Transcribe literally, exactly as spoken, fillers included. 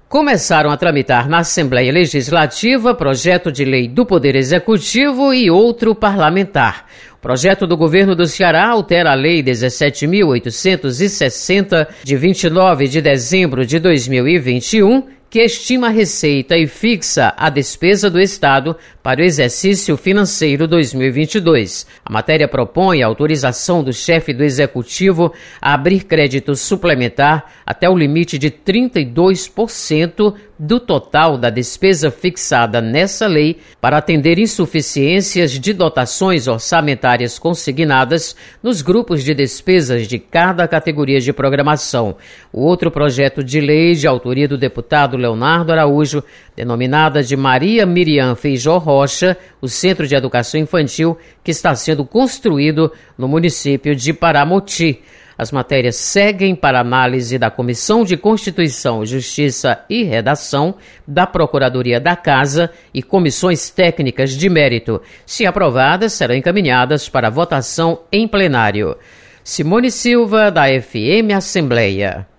começaram a tramitar na Assembleia Legislativa projeto de lei do Poder Executivo e outro parlamentar. O projeto do governo do Ceará altera a Lei dezessete mil oitocentos e sessenta, de vinte e nove de dezembro de dois mil e vinte e um, que estima a receita e fixa a despesa do Estado para o exercício financeiro dois mil e vinte e dois. A matéria propõe a autorização do chefe do Executivo a abrir crédito suplementar até o limite de trinta e dois por cento do total da despesa fixada nessa lei para atender insuficiências de dotações orçamentárias consignadas nos grupos de despesas de cada categoria de programação. O outro projeto de lei, de autoria do deputado Leonardo Araújo, denominada de Maria Miriam Feijó Rocha, o Centro de Educação Infantil, que está sendo construído no município de Paramoti. As matérias seguem para análise da Comissão de Constituição, Justiça e Redação, da Procuradoria da Casa e comissões técnicas de mérito. Se aprovadas, serão encaminhadas para votação em plenário. Simone Silva, da F M Assembleia.